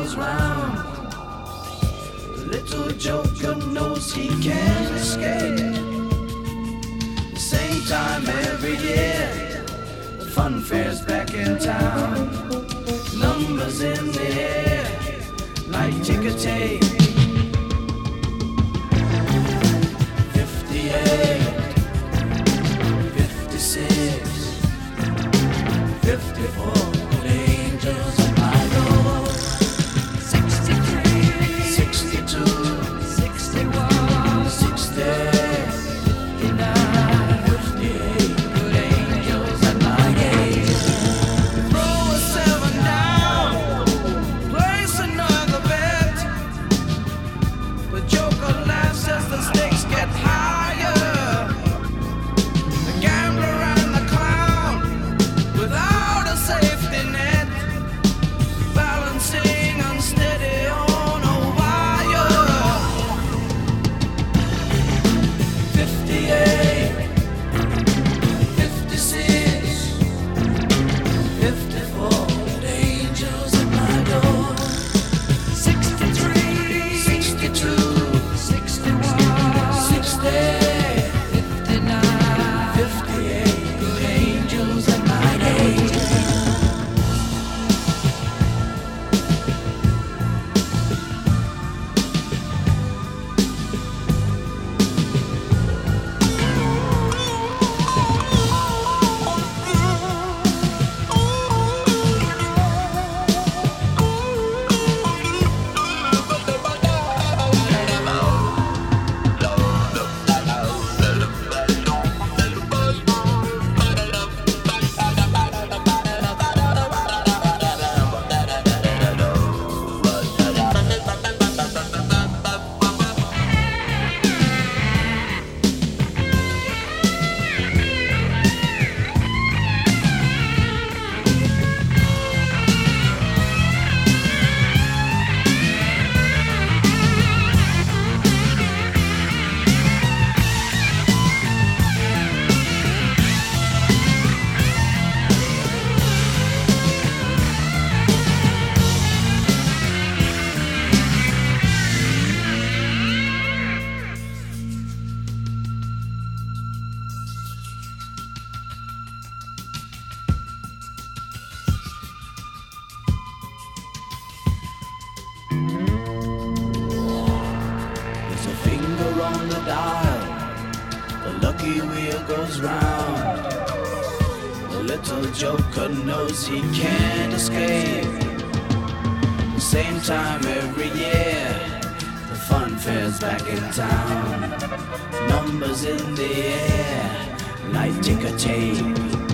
goes round. Little joker knows he can't escape. The same time every year, the fun fair's back in town. Numbers in the air, like ticker tape. 58, 56, 54. Good angels at my door. 63, 62, 61, 60, 59, 58. Good angels at my gate. Throw a 7 down, place another bet. The joker laughs as the stakes get higher. The gambler and the clown, without a safety net, balancing unsteady on a wire. 58, 56, 54. Good angels at my door. 63, 62, 61, 60, 59, 58. Good angels at my gate. There's a finger on the dial, the lucky wheel goes round. The little joker knows he can't escape. The same time every year, the fun fair's back in town. Numbers in the air, like ticker tape.